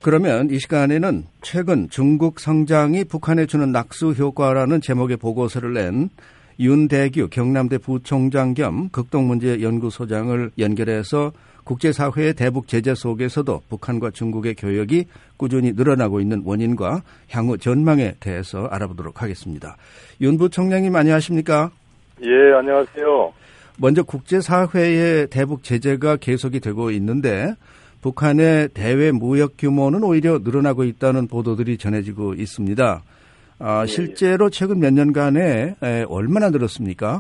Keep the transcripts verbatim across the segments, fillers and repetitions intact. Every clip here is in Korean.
그러면 이 시간에는 최근 중국 성장이 북한에 주는 낙수 효과라는 제목의 보고서를 낸 윤대규 경남대 부총장 겸 극동문제연구소장을 연결해서 국제사회의 대북 제재 속에서도 북한과 중국의 교역이 꾸준히 늘어나고 있는 원인과 향후 전망에 대해서 알아보도록 하겠습니다. 윤 부총장님 안녕하십니까? 예, 안녕하세요. 먼저 국제사회의 대북 제재가 계속이 되고 있는데 북한의 대외 무역 규모는 오히려 늘어나고 있다는 보도들이 전해지고 있습니다. 아, 실제로 최근 몇 년간에 에, 얼마나 늘었습니까?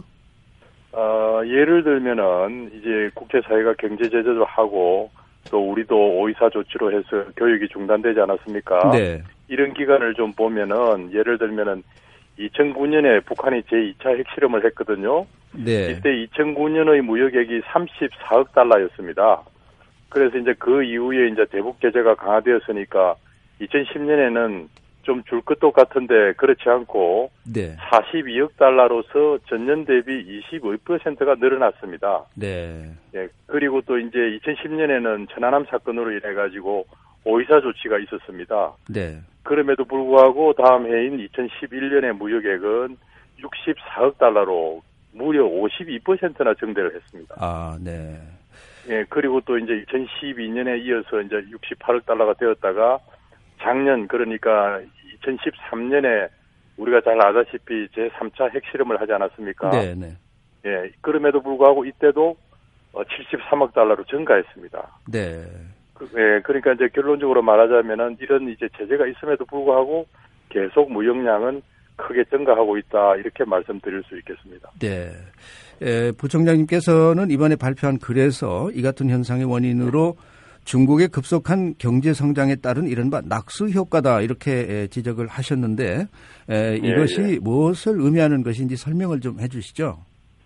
어, 예를 들면은 이제 국제사회가 경제 제재도 하고 또 우리도 오이사 조치로 해서 교육이 중단되지 않았습니까? 네. 이런 기간을 좀 보면은 예를 들면은 이천구 년에 북한이 제이 차 핵실험을 했거든요. 네. 이때 이천구 년의 무역액이 삼십사억 달러였습니다. 그래서 이제 그 이후에 이제 대북 제재가 강화되었으니까 이천십 년에는 좀 줄 것도 같은데 그렇지 않고 네. 사십이억 달러로서 전년 대비 이십오 퍼센트가 늘어났습니다. 네. 예, 그리고 또 이제 이천십 년에는 천안함 사건으로 인해 가지고 오이사 조치가 있었습니다. 네. 그럼에도 불구하고 다음 해인 이천십일 년의 무역액은 육십사억 달러로 무려 오십이 퍼센트나 증대를 했습니다. 아, 네. 예, 그리고 또 이제 이천십이 년에 이어서 이제 육십팔억 달러가 되었다가 작년 그러니까 이천십삼 년에 우리가 잘 아다시피 제삼 차 핵실험을 하지 않았습니까? 네, 네. 예, 그럼에도 불구하고 이때도 칠십삼억 달러로 증가했습니다. 네. 그, 예, 그러니까 이제 결론적으로 말하자면은 이런 이제 제재가 있음에도 불구하고 계속 무역량은 크게 증가하고 있다 이렇게 말씀드릴 수 있겠습니다. 네. 에, 부총장님께서는 이번에 발표한 글에서 이 같은 현상의 원인으로 중국의 급속한 경제 성장에 따른 이른바 낙수 효과다 이렇게 지적을 하셨는데 에, 이것이 예, 예. 무엇을 의미하는 것인지 설명을 좀 해주시죠.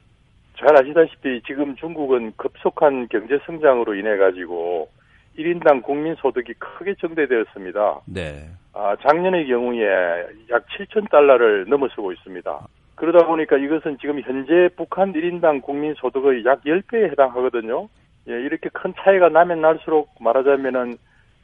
잘 아시다시피 지금 중국은 급속한 경제 성장으로 인해 가지고 일 인당 국민 소득이 크게 증대되었습니다. 네. 아, 작년의 경우에 약 칠천 달러를 넘어서고 있습니다. 그러다 보니까 이것은 지금 현재 북한 일 인당 국민 소득의 약 십 배에 해당하거든요. 예, 이렇게 큰 차이가 나면 날수록 말하자면은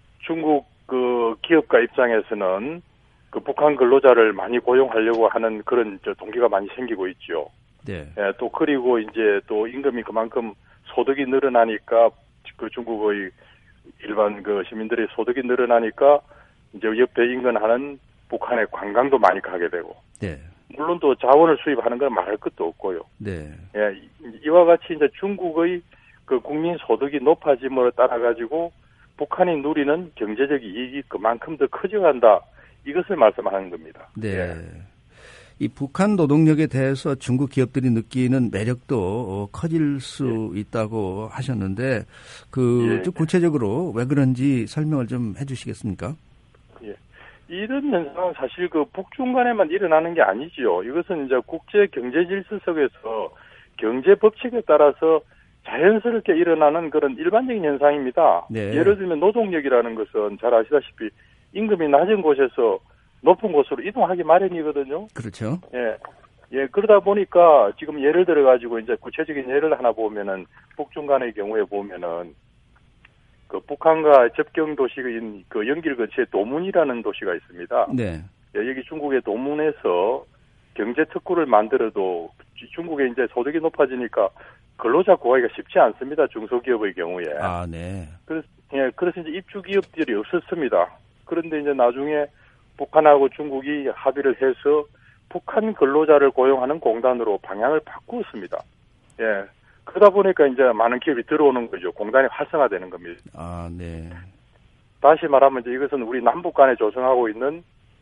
중국 그 기업가 입장에서는 그 북한 근로자를 많이 고용하려고 하는 그런 저 동기가 많이 생기고 있죠. 네. 예, 또 그리고 이제 또 임금이 그만큼 소득이 늘어나니까 그 중국의 일반 그 시민들의 소득이 늘어나니까 이제 옆에 인근하는 북한의 관광도 많이 가게 되고. 네. 물론 또 자원을 수입하는 건 말할 것도 없고요. 네. 예, 이와 같이 이제 중국의 그 국민 소득이 높아짐으로 따라 가지고 북한이 누리는 경제적 이익이 그만큼 더 커져간다. 이것을 말씀하는 겁니다. 네. 예. 이 북한 노동력에 대해서 중국 기업들이 느끼는 매력도 커질 수 예. 있다고 하셨는데 그 좀 구체적으로 왜 그런지 설명을 좀 해주시겠습니까? 예. 이런 현상은 사실 그 북중 간에만 일어나는 게 아니지요. 이것은 이제 국제 경제 질서 속에서 경제 법칙에 따라서 자연스럽게 일어나는 그런 일반적인 현상입니다. 네. 예를 들면 노동력이라는 것은 잘 아시다시피 임금이 낮은 곳에서 높은 곳으로 이동하기 마련이거든요. 그렇죠. 예. 예, 그러다 보니까 지금 예를 들어가지고 이제 구체적인 예를 하나 보면은 북중 간의 경우에 보면은 그 북한과 접경 도시인 그 연길 근처에 도문이라는 도시가 있습니다. 네. 예, 여기 중국의 도문에서 경제 특구를 만들어도 중국의 이제 소득이 높아지니까 근로자 구하기가 쉽지 않습니다. 중소기업의 경우에. 아, 네. 그래서, 예, 그래서 이제 입주 기업들이 없었습니다. 그런데 이제 나중에 북한하고 중국이 합의를 해서 북한 근로자를 고용하는 공단으로 방향을 바꾸었습니다. 예. 그러다 보니까 이제 많은 기업이 들어오는 거죠. 공단이 활성화되는 겁니다. 아, 네. 다시 말하면 이제 이것은 우리 남북 간에 조성하고 있는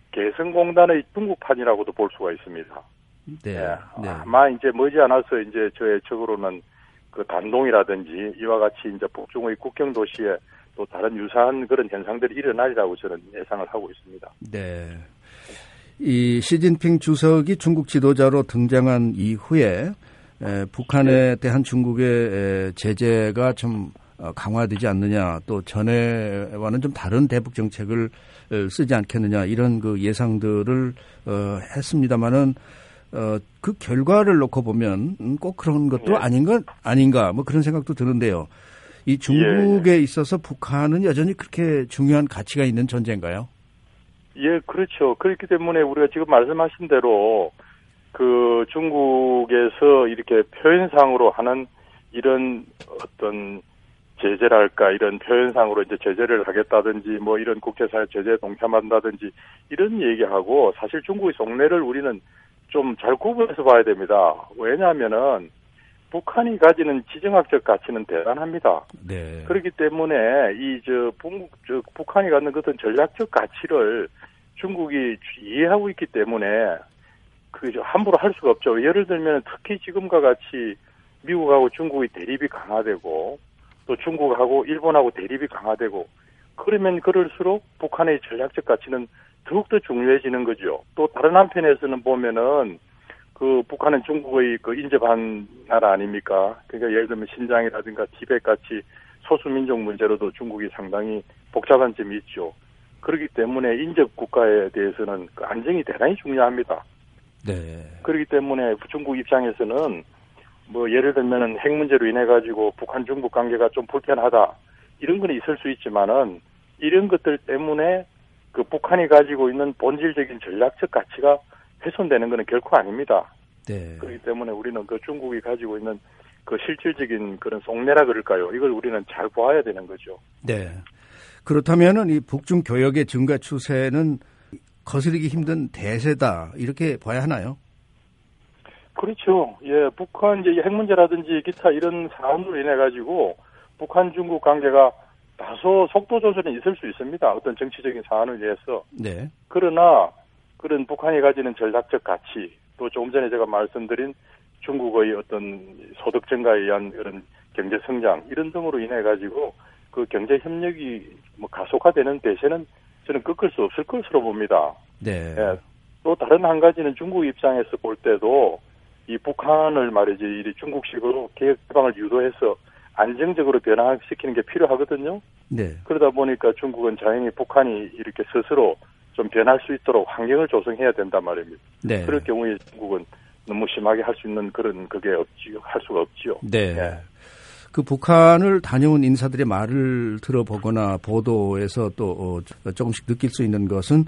개성공단의 중국판이라고도 볼 수가 있습니다. 네. 예. 네. 아마 이제 머지않아서 이제 저의 측으로는 그 단동이라든지 이와 같이 이제 북중의 국경 도시에 또 다른 유사한 그런 현상들이 일어나리라고 저는 예상을 하고 있습니다. 네. 이 시진핑 주석이 중국 지도자로 등장한 이후에 에, 북한에 대한 중국의 에, 제재가 좀 강화되지 않느냐, 또 전에와는 좀 다른 대북 정책을 쓰지 않겠느냐 이런 그 예상들을 어, 했습니다만은 어, 그 결과를 놓고 보면 꼭 그런 것도 네. 아닌 건 아닌가 뭐 그런 생각도 드는데요. 이 중국에 예, 예. 있어서 북한은 여전히 그렇게 중요한 가치가 있는 존재인가요? 예, 그렇죠. 그렇기 때문에 우리가 지금 말씀하신 대로 그 중국에서 이렇게 표현상으로 하는 이런 어떤 제재랄까 이런 표현상으로 이제 제재를 하겠다든지 뭐 이런 국제사회 제재에 동참한다든지 이런 얘기하고 사실 중국의 속내를 우리는 좀 잘 구분해서 봐야 됩니다. 왜냐하면은 북한이 가지는 지정학적 가치는 대단합니다. 네. 그렇기 때문에 이 저 북, 저 북한이 갖는 그런 전략적 가치를 중국이 이해하고 있기 때문에 그 함부로 할 수가 없죠. 예를 들면 특히 지금과 같이 미국하고 중국의 대립이 강화되고 또 중국하고 일본하고 대립이 강화되고 그러면 그럴수록 북한의 전략적 가치는 더욱더 중요해지는 거죠. 또 다른 한편에서는 보면은 그 북한은 중국의 그 인접한 나라 아닙니까? 그러니까 예를 들면 신장이라든가 티벳 같이 소수민족 문제로도 중국이 상당히 복잡한 점이 있죠. 그렇기 때문에 인접 국가에 대해서는 그 안정이 대단히 중요합니다. 네. 그렇기 때문에 중국 입장에서는 뭐 예를 들면은 핵 문제로 인해 가지고 북한 중국 관계가 좀 불편하다 이런 건 있을 수 있지만은 이런 것들 때문에 그 북한이 가지고 있는 본질적인 전략적 가치가 훼손되는 것은 결코 아닙니다. 네. 그렇기 때문에 우리는 그 중국이 가지고 있는 그 실질적인 그런 속내라 그럴까요? 이걸 우리는 잘 보아야 되는 거죠. 네. 그렇다면은 이 북중 교역의 증가 추세는 거스르기 힘든 대세다 이렇게 봐야 하나요? 그렇죠. 예, 북한 이제 핵 문제라든지 기타 이런 사안으로 인해 가지고 북한 중국 관계가 다소 속도 조절은 있을 수 있습니다. 어떤 정치적인 사안을 위해서. 네. 그러나 그런 북한이 가지는 전략적 가치, 또 조금 전에 제가 말씀드린 중국의 어떤 소득 증가에 의한 그런 경제 성장 이런 등으로 인해 가지고 그 경제 협력이 뭐 가속화되는 대세는 저는 꺾을 수 없을 것으로 봅니다. 네. 예, 또 다른 한 가지는 중국 입장에서 볼 때도 이 북한을 말이지 이 중국식으로 개혁 개방을 유도해서 안정적으로 변화시키는 게 필요하거든요. 네. 그러다 보니까 중국은 자연히 북한이 이렇게 스스로 좀 변할 수 있도록 환경을 조성해야 된단 말입니다. 네. 그럴 경우에 중국은 너무 심하게 할 수 있는 그런 그게 없지요. 할 수가 없지요. 네. 예. 그 북한을 다녀온 인사들의 말을 들어보거나 보도에서 또 조금씩 느낄 수 있는 것은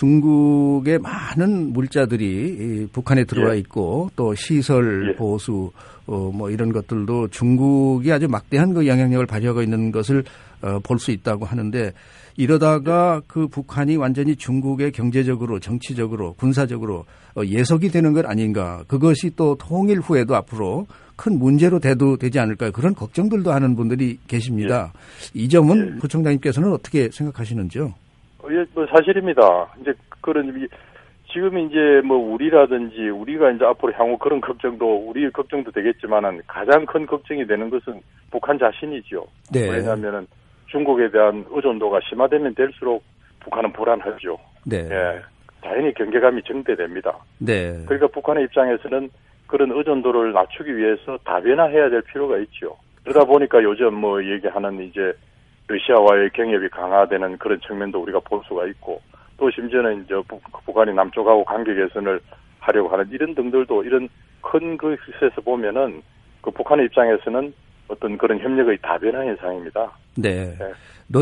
중국의 많은 물자들이 북한에 들어와 있고 또 시설 보수 어 뭐 이런 것들도 중국이 아주 막대한 그 영향력을 발휘하고 있는 것을 어 볼 수 있다고 하는데 이러다가 그 북한이 완전히 중국의 경제적으로 정치적으로 군사적으로 예속이 되는 것 아닌가. 그것이 또 통일 후에도 앞으로 큰 문제로 대두되지 않을까. 그런 걱정들도 하는 분들이 계십니다. 예. 이 점은 예. 부총장님께서는 어떻게 생각하시는지요? 예, 뭐 사실입니다. 이제 그런 지금 이제 뭐 우리라든지 우리가 이제 앞으로 향후 그런 걱정도 우리 걱정도 되겠지만은 가장 큰 걱정이 되는 것은 북한 자신이죠. 네. 왜냐하면은 중국에 대한 의존도가 심화되면 될수록 북한은 불안하죠. 네. 예, 자연히 경계감이 증대됩니다. 네. 그러니까 북한의 입장에서는 그런 의존도를 낮추기 위해서 다변화해야 될 필요가 있죠. 그러다 보니까 요즘 뭐 얘기하는 이제 러시아와의 경협이 강화되는 그런 측면도 우리가 볼 수가 있고 또 심지어는 이제 북, 북한이 남쪽하고 관계 개선을 하려고 하는 이런 등들도 이런 큰 것에서 보면은 그 북한의 입장에서는 어떤 그런 협력의 다변화 현상입니다. 네. 네.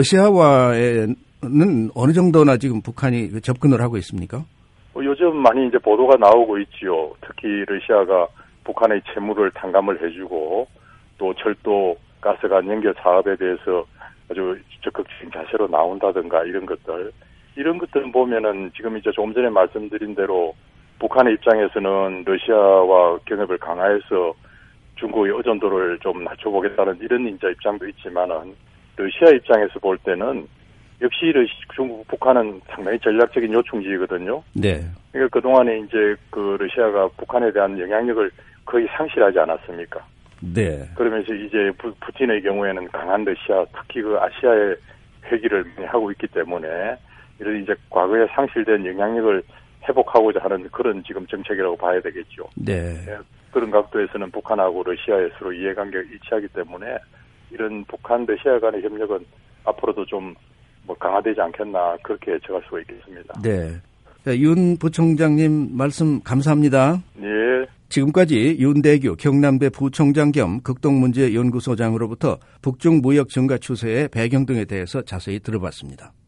러시아와는 어느 정도나 지금 북한이 접근을 하고 있습니까? 요즘 많이 이제 보도가 나오고 있지요. 특히 러시아가 북한의 채무를 탕감을 해주고 또 철도 가스관 연결 사업에 대해서 아주 적극적인 자세로 나온다든가 이런 것들. 이런 것들은 보면은 지금 이제 조금 전에 말씀드린 대로 북한의 입장에서는 러시아와 경협을 강화해서 중국의 의존도를 좀 낮춰보겠다는 이런 인자 입장도 있지만은 러시아 입장에서 볼 때는 역시 러시, 중국, 북한은 상당히 전략적인 요충지이거든요. 네. 그러니까 그동안에 이제 그 러시아가 북한에 대한 영향력을 거의 상실하지 않았습니까? 네. 그러면서 이제 부, 푸틴의 경우에는 강한 러시아, 특히 그 아시아의 회기를 하고 있기 때문에 이런 이제 과거에 상실된 영향력을 회복하고자 하는 그런 지금 정책이라고 봐야 되겠죠. 네. 네. 그런 각도에서는 북한하고 러시아의 서로 이해관계가 일치하기 때문에 이런 북한 러시아 간의 협력은 앞으로도 좀 뭐 강화되지 않겠나 그렇게 제가 수가 있겠습니다. 네. 윤 부총장님 말씀 감사합니다. 네. 지금까지 윤대규 경남대 부총장 겸 극동문제연구소장으로부터 북중 무역 증가 추세의 배경 등에 대해서 자세히 들어봤습니다.